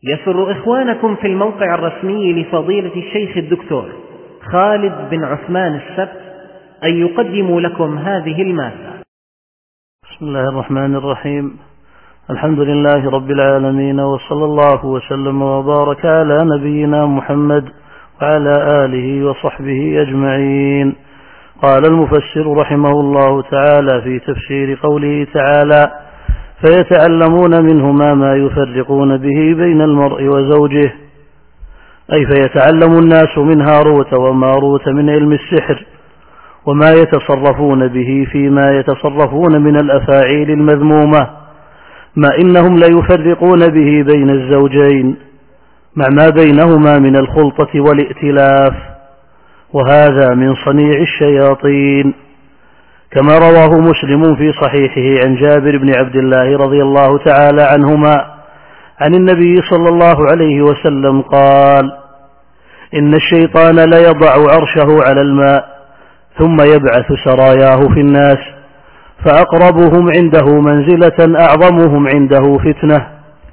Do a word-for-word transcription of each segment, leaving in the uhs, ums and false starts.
يسر إخوانكم في الموقع الرسمي لفضيلة الشيخ الدكتور خالد بن عثمان السبت أن يقدموا لكم هذه المادة. بسم الله الرحمن الرحيم. الحمد لله رب العالمين، وصلى الله وسلم وبارك على نبينا محمد وعلى آله وصحبه أجمعين. قال المفسر رحمه الله تعالى في تفسير قوله تعالى: فيتعلمون منهما ما يفرقون به بين المرء وزوجه، أي فيتعلم الناس من هاروت وماروت من علم السحر وما يتصرفون به فيما يتصرفون من الأفاعيل المذمومة، ما إنهم ليفرقون به بين الزوجين مع ما بينهما من الخلطة والائتلاف، وهذا من صنيع الشياطين، كما رواه مسلم في صحيحه عن جابر بن عبد الله رضي الله تعالى عنهما عن النبي صلى الله عليه وسلم قال: إن الشيطان ليضع عرشه على الماء ثم يبعث سراياه في الناس، فأقربهم عنده منزلة أعظمهم عنده فتنة،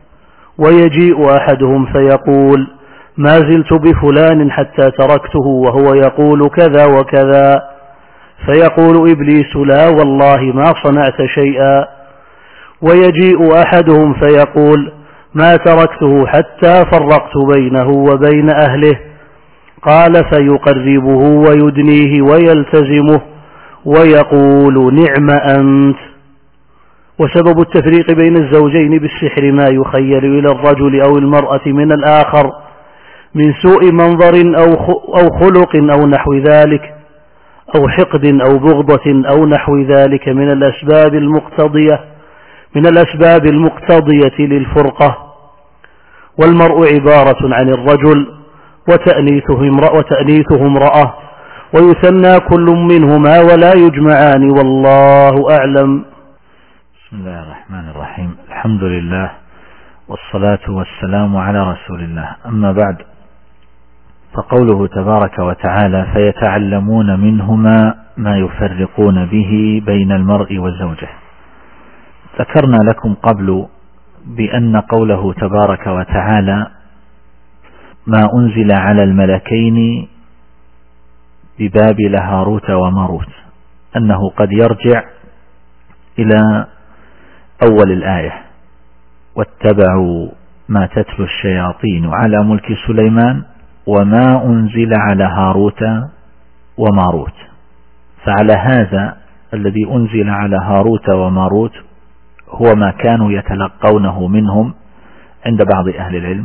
ويجيء أحدهم فيقول: ما زلت بفلان حتى تركته وهو يقول كذا وكذا، فيقول إبليس: لا والله ما صنعت شيئا. ويجيء أحدهم فيقول: ما تركته حتى فرقت بينه وبين أهله. قال: فيقربه ويدنيه ويلتزمه ويقول: نعم أنت. وسبب التفريق بين الزوجين بالسحر ما يخيل إلى الرجل أو المرأة من الآخر من سوء منظر أو خلق أو نحو ذلك، أو حقد أو بغضة أو نحو ذلك من الأسباب المقتضية من الأسباب المقتضية للفرقة. والمرء عبارة عن الرجل وتأنيثه امرأة، ويثنى كل منهما ولا يجمعان، والله أعلم. بسم الله الرحمن الرحيم. الحمد لله والصلاة والسلام على رسول الله، أما بعد، فقوله تبارك وتعالى: فيتعلمون منهما ما يفرقون به بين المرء وزوجه. ذكرنا لكم قبل بأن قوله تبارك وتعالى: ما أنزل على الملكين ببابل هاروت وماروت، أنه قد يرجع إلى أول الآية: واتبعوا ما تتلو الشياطين على ملك سليمان وما أنزل على هاروت وماروت. فعلى هذا الذي أنزل على هاروت وماروت هو ما كانوا يتلقونه منهم عند بعض أهل العلم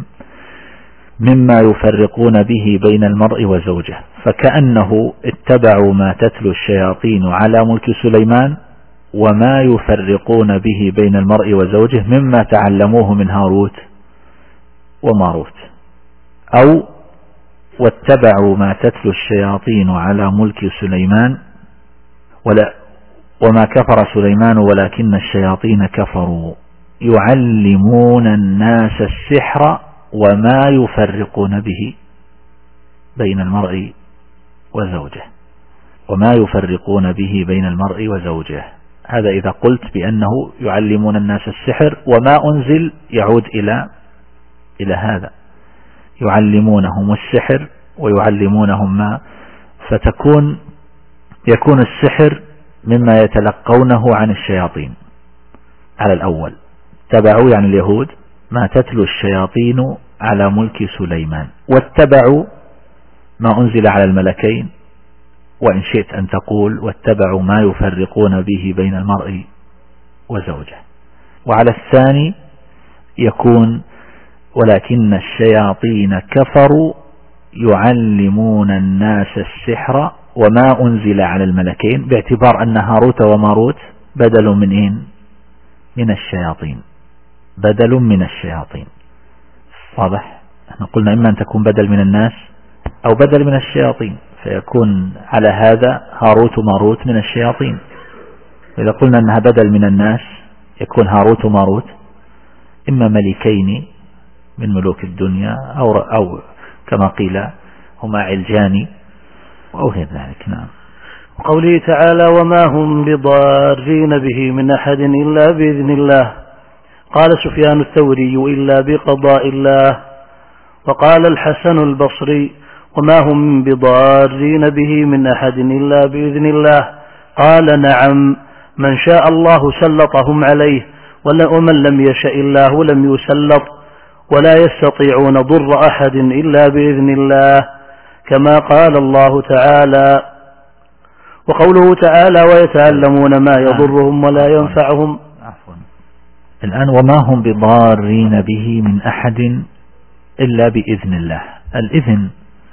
مما يفرقون به بين المرء وزوجه، فكأنه اتبعوا ما تتلو الشياطين على ملك سليمان وما يفرقون به بين المرء وزوجه مما تعلموه من هاروت وماروت، أو واتبعوا ما تتلو الشياطين على ملك سليمان ولا وما كفر سليمان ولكن الشياطين كفروا يعلمون الناس السحر وما يفرقون به بين المرء وزوجه وما يفرقون به بين المرء وزوجه. هذا إذا قلت بأنه يعلمون الناس السحر، وما أنزل يعود إلى إلى هذا، يعلمونهم السحر ويعلمونهم ما، فتكون يكون السحر مما يتلقونه عن الشياطين. على الأول تبعوا يعني اليهود ما تتلو الشياطين على ملك سليمان، واتبعوا ما أنزل على الملكين، وإن شئت أن تقول واتبعوا ما يفرقون به بين المرء وزوجه. وعلى الثاني يكون ولكن الشياطين كفروا يعلمون الناس السحر وما أنزل على الملكين، باعتبار أن هاروت وماروت بدل من إين؟ من الشياطين، بدل من الشياطين. واضح؟ احنا قلنا إما أن تكون بدل من الناس أو بدل من الشياطين، فيكون على هذا هاروت وماروت من الشياطين. إذا قلنا أنها بدل من الناس يكون هاروت وماروت إما ملكين من ملوك الدنيا أو, أو كما قيل هما علجان أو غير ذلك. نعم. وقوله تعالى: وما هم بضارين به من أحد إلا بإذن الله. قال سفيان الثوري: إلا بقضاء الله. وقال الحسن البصري: وما هم بضارين به من أحد إلا بإذن الله. قال: نعم، من شاء الله سلطهم عليه، ومن لم يشاء الله لم يسلط، ولا يستطيعون ضر أحد إلا بإذن الله، كما قال الله تعالى. وقوله تعالى: ويتعلمون ما يضرهم ولا ينفعهم. عفوا. الآن وما هم بضارين به من أحد إلا بإذن الله. الإذن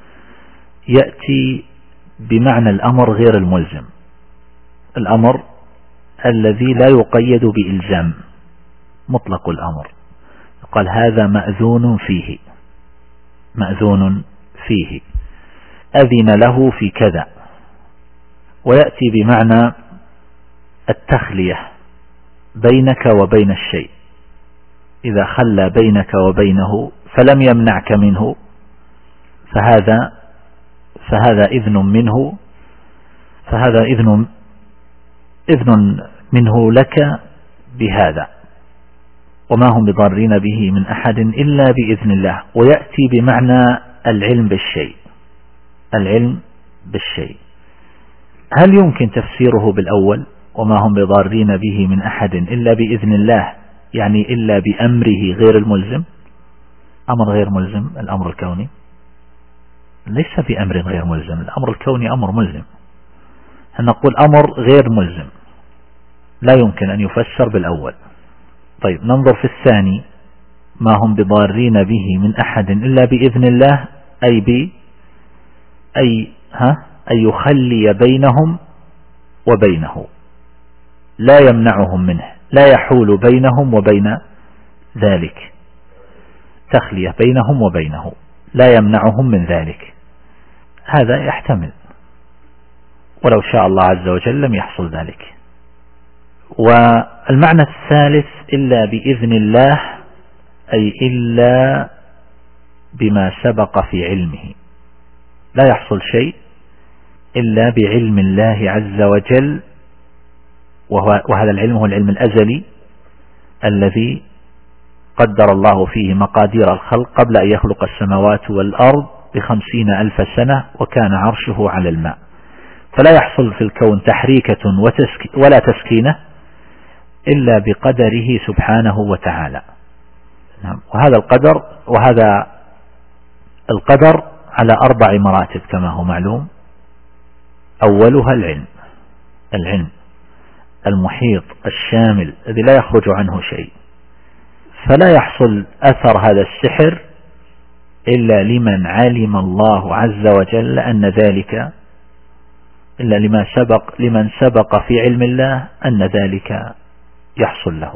يأتي بمعنى الأمر غير الملزم، الأمر الذي لا يقيد بإلزام، مطلق الأمر. قال: هذا مأذون فيه، مأذون فيه، أذن له في كذا. ويأتي بمعنى التخلية بينك وبين الشيء، إذا خلى بينك وبينه فلم يمنعك منه فهذا فهذا إذن منه، فهذا إذن إذن منه لك بهذا. وما هم بضارين به من أحد إلا بإذن الله. ويأتي بمعنى العلم بالشيء، العلم بالشيء. هل يمكن تفسيره بالأول وما هم بضارين به من أحد إلا بإذن الله، يعني إلا بأمره غير الملزم؟ أمر غير ملزم الأمر الكوني، ليس بأمر غير ملزم، الأمر الكوني أمر ملزم. نقول أمر غير ملزم لا يمكن أن يفسر بالأول. طيب ننظر في الثاني: ما هم بضارين به من أحد إلا بإذن الله، أي ب أي ها أي يخلي بينهم وبينه، لا يمنعهم منه، لا يحول بينهم وبين ذلك، تخلية بينهم وبينه، لا يمنعهم من ذلك. هذا يحتمل، ولو شاء الله عز وجل لم يحصل ذلك. والمعنى الثالث: إلا بإذن الله، أي إلا بما سبق في علمه، لا يحصل شيء إلا بعلم الله عز وجل، وهذا العلم هو العلم الأزلي الذي قدر الله فيه مقادير الخلق قبل أن يخلق السماوات والأرض بخمسين ألف سنة، وكان عرشه على الماء. فلا يحصل في الكون تحريكة ولا تسكينة إلا بقدره سبحانه وتعالى. وهذا القدر وهذا القدر على أربع مراتب كما هو معلوم. أولها العلم، العلم المحيط الشامل الذي لا يخرج عنه شيء، فلا يحصل أثر هذا السحر إلا لمن علم الله عز وجل أن ذلك، إلا لما سبق لمن سبق في علم الله أن ذلك يحصل له.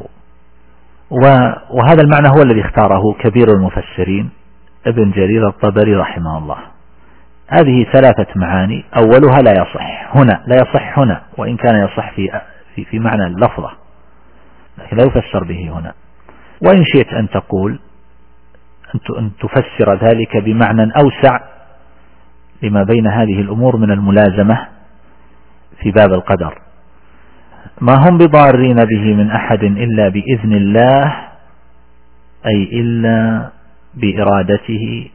وهذا المعنى هو الذي اختاره كبير المفسرين ابن جرير الطبري رحمه الله. هذه ثلاثة معاني: أولها لا يصح هنا، لا يصح هنا، وإن كان يصح في في, في معنى اللفظة لكن لا يفسر به هنا. وإن شئت أن تقول أن تفسر ذلك بمعنى أوسع لما بين هذه الأمور من الملازمة في باب القدر. ما هم بضارين به من أحد إلا بإذن الله، أي إلا بإرادته،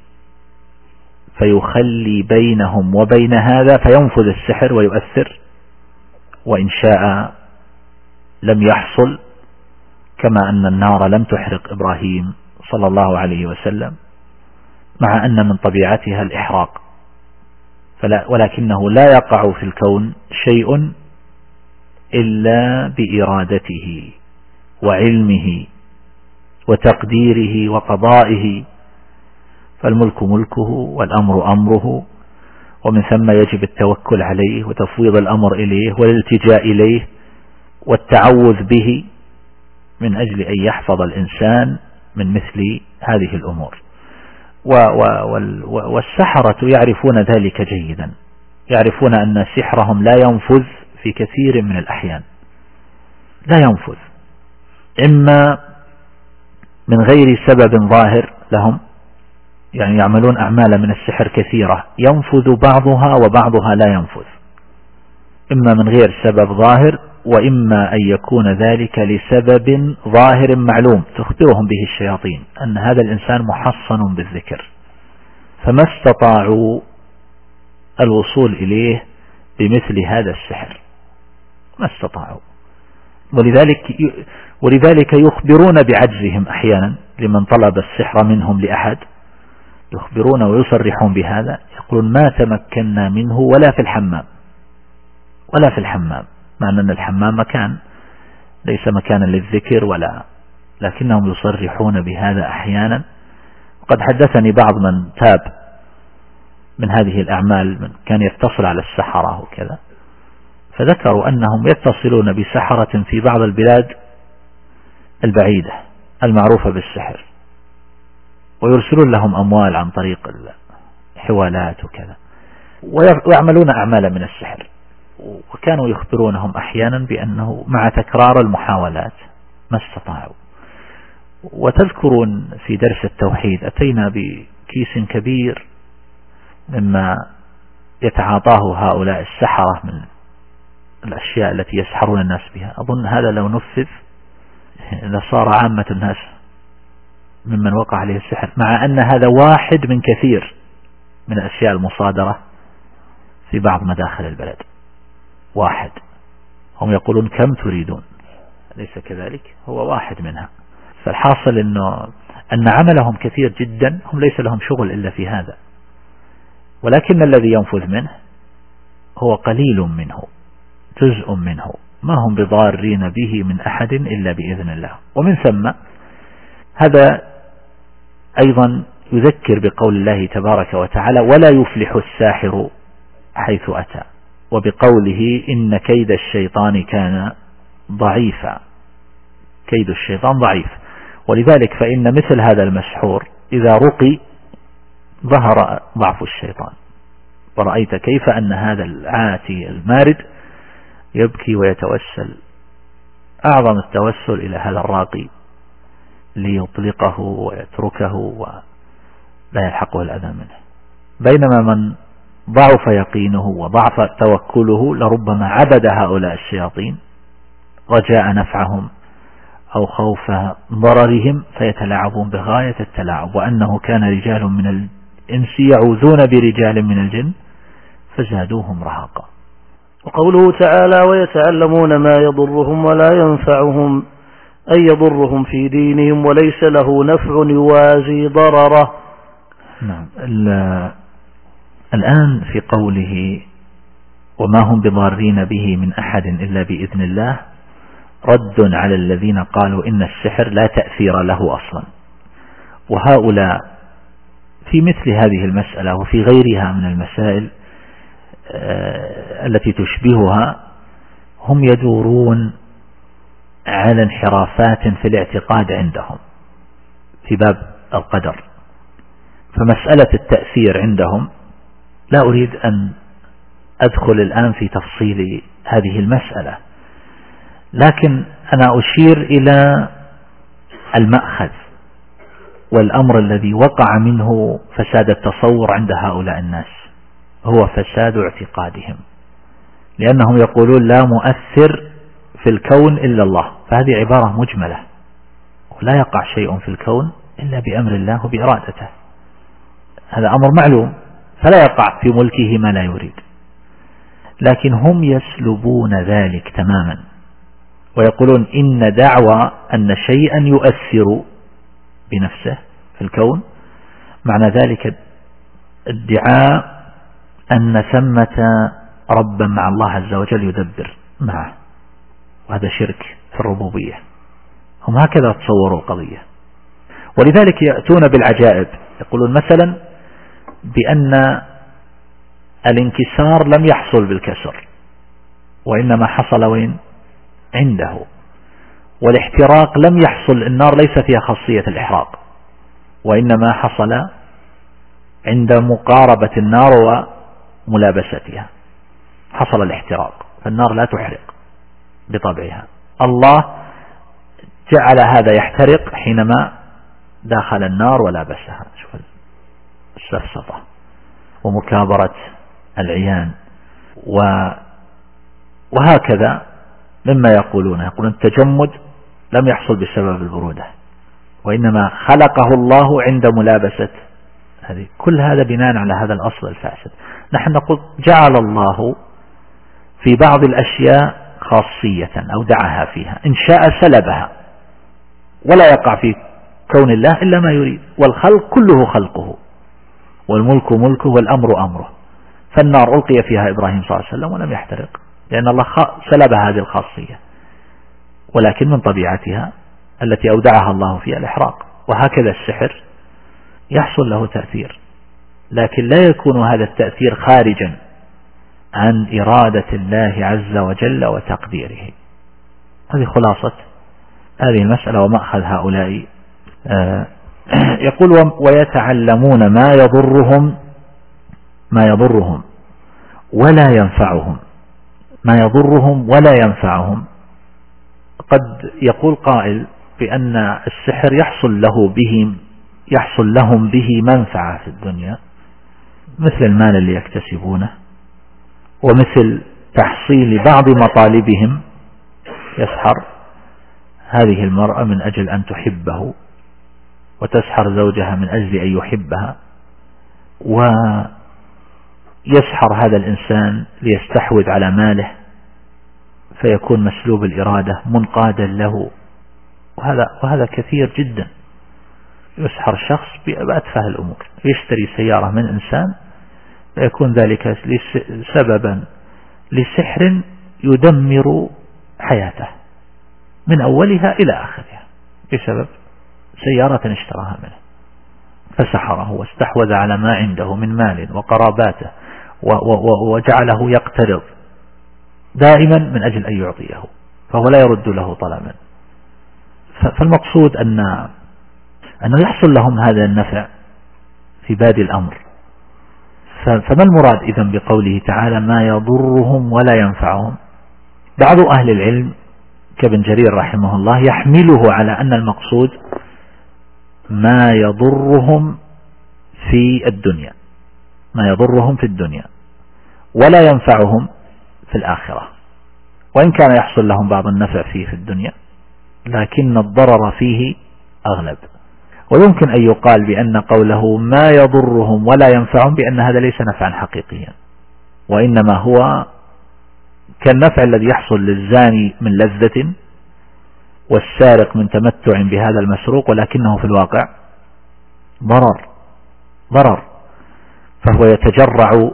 فيخلي بينهم وبين هذا فينفذ السحر ويؤثر، وإن شاء لم يحصل، كما أن النار لم تحرق إبراهيم صلى الله عليه وسلم مع أن من طبيعتها الإحراق، فلا ولكنه لا يقع في الكون شيء إلا بإرادته وعلمه وتقديره وقضائه، فالملك ملكه والأمر أمره، ومن ثم يجب التوكل عليه وتفويض الأمر إليه والالتجاء إليه والتعوذ به من أجل أن يحفظ الإنسان من مثل هذه الأمور. والسحرة يعرفون ذلك جيدا، يعرفون أن سحرهم لا ينفذ في كثير من الأحيان، لا ينفذ، إما من غير سبب ظاهر لهم، يعني يعملون أعمال من السحر كثيرة ينفذ بعضها وبعضها لا ينفذ، إما من غير سبب ظاهر وإما أن يكون ذلك لسبب ظاهر معلوم تخبرهم به الشياطين أن هذا الإنسان محصن بالذكر، فما استطاعوا الوصول إليه بمثل هذا السحر، ما استطاعوا. ولذلك ولذلك يخبرون بعجزهم أحيانا لمن طلب السحر منهم لأحد، يخبرون ويصرحون بهذا، يقولون ما تمكنا منه ولا في الحمام ولا في الحمام، مع أن الحمام مكان ليس مكانا للذكر ولا، لكنهم يصرحون بهذا أحيانا. وقد حدثني بعض من تاب من هذه الأعمال، من كان يتصل على السحرة وكذا، فذكروا أنهم يتصلون بسحرة في بعض البلاد البعيدة المعروفة بالسحر، ويرسلون لهم أموال عن طريق الحوالات وكذا، ويعملون أعمالا من السحر. وكانوا يخبرونهم أحيانا بأنه مع تكرار المحاولات ما استطاعوا. وتذكرون في درس التوحيد أتينا بكيس كبير مما يتعاطاه هؤلاء السحرة من الأشياء التي يسحرون الناس بها. أظن هذا لو نفذ لصار عامة الناس ممن وقع عليه السحر، مع أن هذا واحد من كثير من الأشياء المصادرة في بعض مداخل البلد، واحد. هم يقولون كم تريدون، ليس كذلك، هو واحد منها. فالحاصل أنه أن عملهم كثير جدا، هم ليس لهم شغل إلا في هذا، ولكن الذي ينفذ منه هو قليل منه، جزء منه، ما هم بضارين به من أحد إلا بإذن الله. ومن ثم هذا أيضا يذكر بقول الله تبارك وتعالى ولا يفلح الساحر حيث أتى، وبقوله إن كيد الشيطان كان ضعيفا، كيد الشيطان ضعيف. ولذلك فإن مثل هذا المسحور إذا رقي ظهر ضعف الشيطان، ورأيت كيف أن هذا العاتي المارد يبكي ويتوسل أعظم التوسل إلى هذا الراقي ليطلقه ويتركه ولا يلحقه الأذى منه، بينما من ضعف يقينه وضعف توكله لربما عبد هؤلاء الشياطين رجاء نفعهم أو خوف ضررهم، فيتلاعبون بغاية التلاعب. وأنه كان رجال من الإنس يعوذون برجال من الجن فزادوهم رهقا. وقوله تعالى ويتعلمون ما يضرهم ولا ينفعهم، أي يضرهم في دينهم وليس له نفع يوازي ضرره. نعم. الآن في قوله وما هم بضارين به من أحد إلا بإذن الله رد على الذين قالوا إن السحر لا تأثير له أصلا. وهؤلاء في مثل هذه المسألة وفي غيرها من المسائل التي تشبهها هم يدورون على انحرافات في الاعتقاد عندهم في باب القدر. فمسألة التأثير عندهم لا أريد أن أدخل الآن في تفصيل هذه المسألة، لكن أنا أشير إلى المأخذ والأمر الذي وقع منه فساد التصور عند هؤلاء الناس، هو فساد اعتقادهم، لأنهم يقولون لا مؤثر في الكون إلا الله، فهذه عبارة مجملة، ولا يقع شيء في الكون إلا بأمر الله وبإرادته، هذا أمر معلوم، فلا يقع في ملكه ما لا يريد. لكن هم يسلبون ذلك تماما ويقولون إن دعوى أن شيئا يؤثر بنفسه في الكون معنى ذلك ادعاء أن ثمة ربا مع الله عز وجل يدبر معه، وهذا شرك في الربوبية. هم هكذا تصوروا القضية، ولذلك يأتون بالعجائب، يقولون مثلا بأن الانكسار لم يحصل بالكسر، وإنما حصل وين؟ عنده. والاحتراق لم يحصل، النار ليس فيها خاصية الإحراق، وإنما حصل عند مقاربة النار وملابستها حصل الاحتراق، فالنار لا تحرق بطبعها. الله جعل هذا يحترق حينما داخل النار ولابسها. شوف السفسطة ومكابرة العيان، وهكذا مما يقولون يقولون التجمد لم يحصل بسبب البرودة، وإنما خلقه الله عند ملابسة هذه. كل هذا بناء على هذا الأصل الفاسد. نحن نقول جعل الله في بعض الأشياء خاصية أودعها فيها، إن شاء سلبها، ولا يقع في كون الله إلا ما يريد، والخلق كله خلقه، والملك ملكه، والأمر أمره. فالنار ألقي فيها إبراهيم صلى الله عليه وسلم ولم يحترق، لأن الله سلب هذه الخاصية، ولكن من طبيعتها التي أودعها الله فيها الإحراق. وهكذا السحر يحصل له تأثير، لكن لا يكون هذا التأثير خارجا عن إرادة الله عز وجل وتقديره. هذه خلاصة هذه المسألة ومأخذ هؤلاء. آه يقول ويتعلمون ما يضرهم ما يضرهم ولا ينفعهم. ما يضرهم ولا ينفعهم. قد يقول قائل بأن السحر يحصل له به يحصل لهم به منفعة في الدنيا، مثل المال اللي يكتسبونه، ومثل تحصيل بعض مطالبهم. يسحر هذه المرأة من أجل أن تحبه، وتسحر زوجها من أجل أن يحبها، ويسحر هذا الإنسان ليستحوذ على ماله فيكون مسلوب الإرادة منقادا له. وهذا, وهذا كثير جدا. يسحر شخص بأتفه الأمور، يشتري سيارة من إنسان فيكون ذلك سببا لسحر يدمر حياته من أولها إلى آخرها بسبب سيارة اشتراها منه، فسحره واستحوذ على ما عنده من مال وقراباته، وجعله يقترض دائما من أجل أن يعطيه، فهو لا يرد له طلبا. فالمقصود أن أنه يحصل لهم هذا النفع في بادئ الأمر. فما المراد إذن بقوله تعالى ما يضرهم ولا ينفعهم؟ بعض أهل العلم كابن جرير رحمه الله يحمله على أن المقصود ما يضرهم في الدنيا، ما يضرهم في الدنيا ولا ينفعهم في الآخرة، وإن كان يحصل لهم بعض النفع فيه في الدنيا لكن الضرر فيه أغلب. ويمكن أن يقال بأن قوله ما يضرهم ولا ينفعهم بأن هذا ليس نفعا حقيقيا، وإنما هو كالنفع الذي يحصل للزاني من لذة والسارق من تمتع بهذا المسروق، ولكنه في الواقع ضرر ضرر فهو يتجرع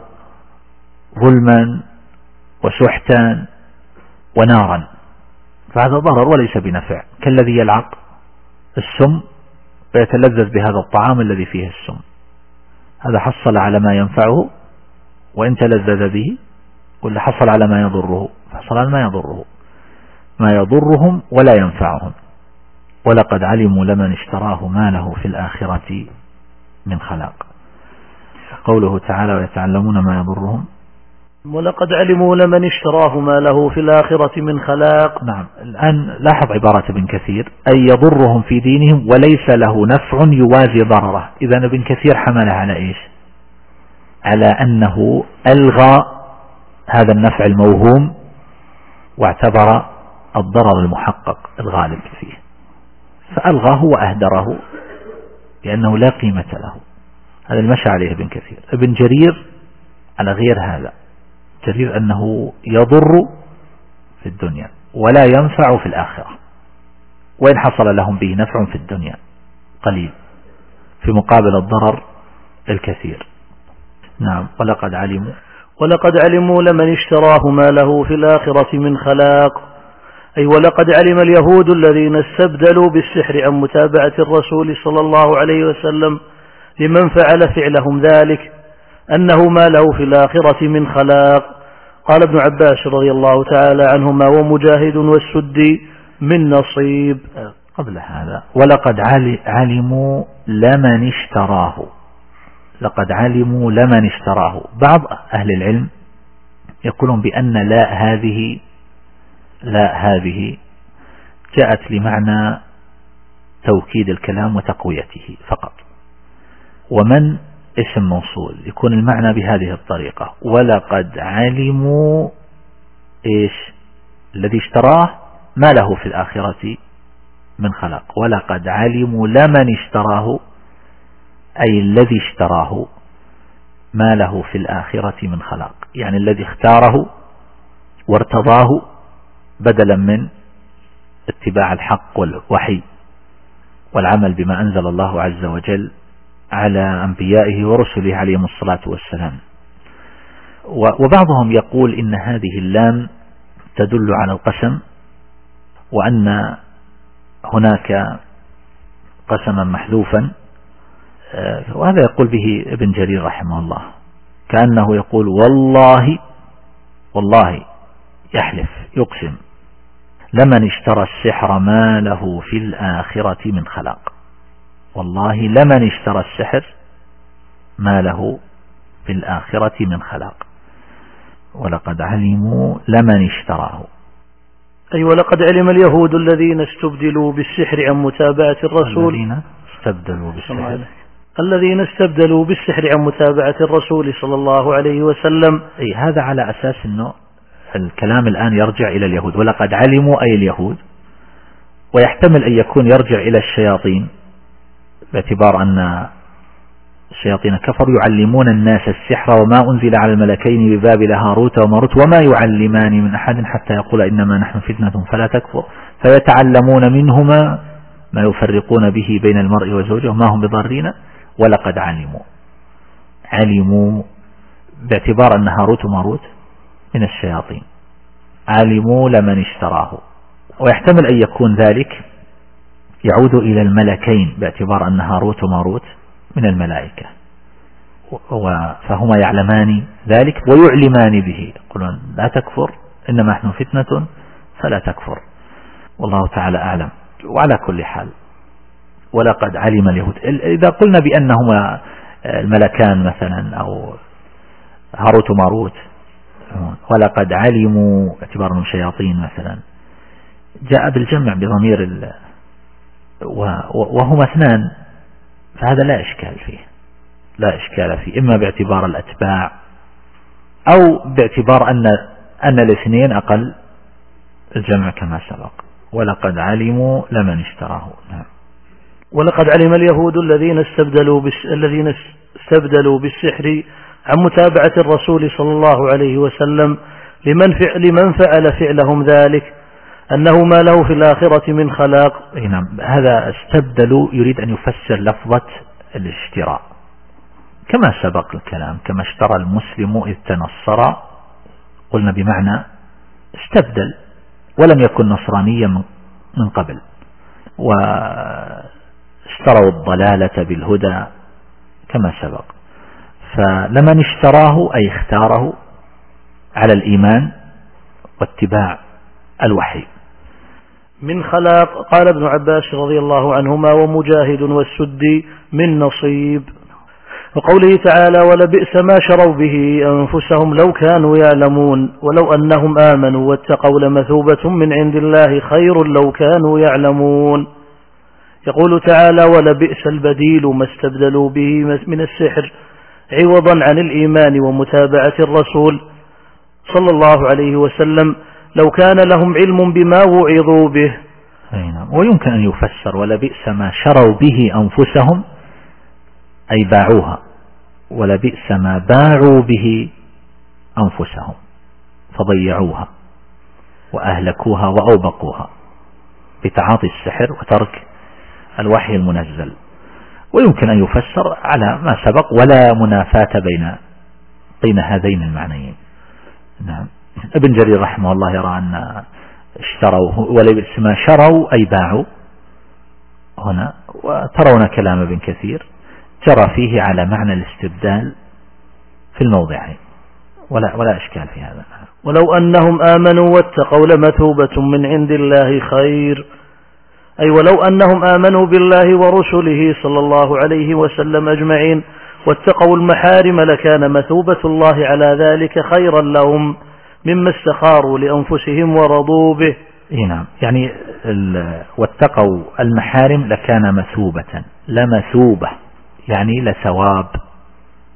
ظلما وسحتا ونارا، فهذا ضرر وليس بنفع. كالذي يلعق السم ويتلذذ بهذا الطعام الذي فيه السم، هذا حصل على ما ينفعه وإن تلذذ به، ولا حصل على ما يضره، حصل على ما يضره. ما يضرهم ولا ينفعهم. ولقد علموا لمن اشتراه ما له في الآخرة من خلاق. قوله تعالى ويتعلمون ما يضرهم، ولقد علموا لمن اشتراه ما له في الآخرة من خلاق. نعم. الآن لاحظ عبارة ابن كثير أي يضرهم في دينهم وليس له نفع يوازي ضرره. إذن ابن كثير حمله على إيش؟ على أنه ألغى هذا النفع الموهوم واعتبر الضرر المحقق الغالب فيه، فألغاه وأهدره لأنه لا قيمة له. هذا المشى عليه ابن كثير. ابن جرير على غير هذا، جرير أنه يضر في الدنيا ولا ينفع في الآخرة، وإن حصل لهم به نفع في الدنيا قليل في مقابل الضرر الكثير. نعم. ولقد علموا ولقد علموا لمن اشتراه ما له في الآخرة من خلاق، أي ولقد علم اليهود الذين استبدلوا بالسحر عن متابعة الرسول صلى الله عليه وسلم لمن فعل فعلهم ذلك أنه ما له في الآخرة من خلاق. قال ابن عباس رضي الله تعالى عنهما ومجاهد والسدي من نصيب. قبل هذا ولقد علموا لمن اشتراه، لقد علموا لمن اشتراه. بعض أهل العلم يقولون بأن لا هذه لا هذه جاءت لمعنى توكيد الكلام وتقويته فقط، ومن اسم موصول يكون المعنى بهذه الطريقة ولقد علموا إيش الذي اشتراه ما له في الآخرة من خلاق. ولقد علموا لمن اشتراه أي الذي اشتراه ما له في الآخرة من خلاق، يعني الذي اختاره وارتضاه بدلا من اتباع الحق والوحي والعمل بما أنزل الله عز وجل على أنبيائه ورسله عليهم الصلاة والسلام. وبعضهم يقول إن هذه اللام تدل على القسم، وأن هناك قسما محذوفا، وهذا يقول به ابن جرير رحمه الله، كأنه يقول والله والله يحلف يقسم لمن اشترى السحر ما له في الآخرة من خلاق. والله لمن اشترى السحر ما له في الآخرة من خلاق. ولقد علموا لمن اشتراه. أي أيوة ولقد علم اليهود الذين استبدلوا بالسحر عن متابعة الرسول الذين استبدلوا بالسحر الذين استبدلوا بالسحر عن متابعة الرسول صلى الله عليه وسلم. أي هذا على أساس أنه الكلام الآن يرجع إلى اليهود، ولقد علموا أي اليهود، ويحتمل أن يكون يرجع إلى الشياطين باعتبار أن الشياطين كفروا يعلمون الناس السحر وما أنزل على الملكين ببابل هاروت وماروت وما يعلمان من أحد حتى يقول إنما نحن فتنة فلا تكفر، فيتعلمون منهما ما يفرقون به بين المرء وزوجه ما هم بضارين. ولقد علموا علموا باعتبار أن هاروت وماروت من الشياطين، علموا لمن اشتراه، ويحتمل أن يكون ذلك يعود إلى الملكين باعتبار أن هاروت وماروت من الملائكة، فهما يعلمان ذلك ويعلمان به، يقولون لا تكفر إنما نحن فتنة فلا تكفر. والله تعالى أعلم. وعلى كل حال ولقد علم اليهود، إذا قلنا بأنهما الملكان مثلا أو هاروت وماروت، ولقد علموا باعتبارهم شياطين مثلا، جاء بالجمع بضمير ال... وهما اثنان، فهذا لا إشكال فيه، لا إشكال فيه، إما باعتبار الأتباع أو باعتبار أن أن الاثنين أقل الجمع كما سبق. ولقد علموا لمن اشتراه. نعم. ولقد علم اليهود الذين استبدلوا بس الذين استبدلوا بالسحر عن متابعة الرسول صلى الله عليه وسلم لمن فعل لمن فعل فعلهم ذلك أنه ما له في الآخرة من خلاق. نعم. هذا استبدلوا يريد أن يفسر لفظة الاشتراء كما سبق الكلام، كما اشترى المسلم إذ تنصر، قلنا بمعنى استبدل ولم يكن نصرانيا من قبل، واشتروا الضلالة بالهدى كما سبق. فلمن اشتراه أي اختاره على الإيمان واتباع الوحي. من خلاق. قال ابن عباس رضي الله عنهما ومجاهد والسدي من نصيب. وقوله تعالى ولبئس ما شروا به أنفسهم لو كانوا يعلمون ولو أنهم آمنوا واتقوا لمثوبة من عند الله خير لو كانوا يعلمون. يقول تعالى ولبئس البديل ما استبدلوا به من السحر عوضا عن الإيمان ومتابعة الرسول صلى الله عليه وسلم لو كان لهم علم بما وعظوا به. ويمكن أن يفسر ولبئس ما شروا به أنفسهم أي باعوها، ولبئس ما باعوا به أنفسهم فضيعوها وأهلكوها وأوبقوها بتعاطي السحر وترك الوحي المنزل. ويمكن أن يفسر على ما سبق ولا منافاة بين بين هذين المعنيين. نعم. ابن جرير رحمه الله يرى أن اشتروا ولبئس ما شروا أي باعوا هنا، وترون كلام ابن كثير جرى فيه على معنى الاستبدال في الموضعين، ولا ولا إشكال في هذا. ولو أنهم آمنوا واتقوا لمثوبة من عند الله خير، أي ولو أنهم آمنوا بالله ورسله صلى الله عليه وسلم أجمعين واتقوا المحارم لكان مثوبة الله على ذلك خيرا لهم مما استخاروا لأنفسهم ورضوا به. نعم. يعني واتقوا المحارم لكان مثوبة، لمثوبة يعني لثواب.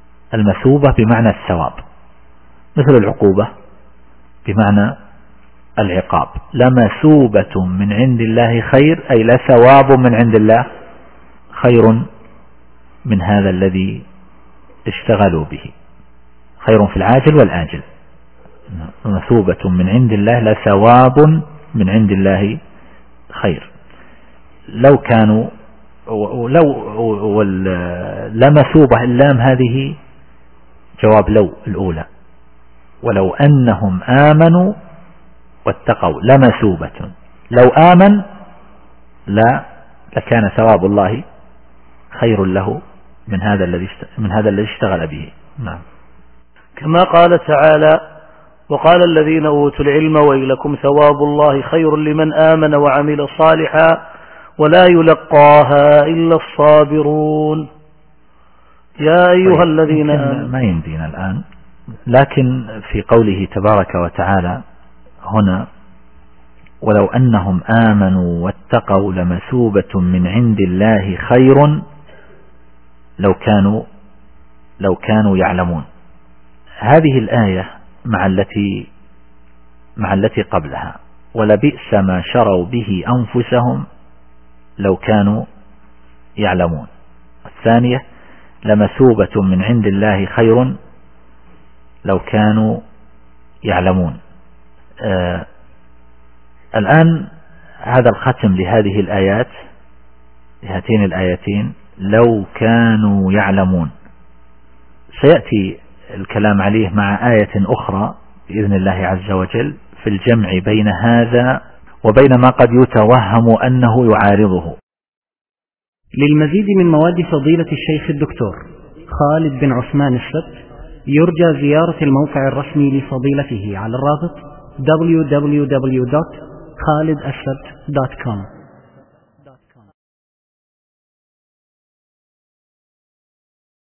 المثوبة بمعنى الثواب، مثل العقوبة بمعنى العقاب. لمثوبة من عند الله خير، أي لثواب من عند الله خير من هذا الذي اشتغلوا به، خير في العاجل والآجل. مثوبة من عند الله لثواب من عند الله خير. لو كانوا لو لمثوبة اللام هذه جواب لو الأولى، ولو أنهم آمنوا واتقوا لمثوبة، لو آمن لا لكان ثواب الله خير له من هذا الذي من هذا الذي اشتغل به. نعم. كما قال تعالى: وقال الذين أوتوا العلم ويلكم ثواب الله خير لمن آمن وعمل صالحا ولا يلقاها إلا الصابرون. يا أيها الذين آمنوا. ما يمدينا الآن، لكن في قوله تبارك وتعالى هنا: ولو أنهم آمنوا واتقوا لمثوبة من عند الله خير لو كانوا لو كانوا يعلمون. هذه الآية مع التي مع التي قبلها: ولبئس ما شروا به أنفسهم لو كانوا يعلمون. الثانية: لمثوبة من عند الله خير لو كانوا يعلمون. آه الآن هذا الختم لهذه الآيات، لهاتين الآيتين: لو كانوا يعلمون. سيأتي الكلام عليه مع آية أخرى بإذن الله عز وجل في الجمع بين هذا وبين ما قد يتوهم أنه يعارضه. للمزيد من مواد فضيلة الشيخ الدكتور خالد بن عثمان السبت يرجى زيارة الموقع الرسمي لفضيلته على الرابط دبليو دبليو دبليو دوت خالد السبت دوت كوم.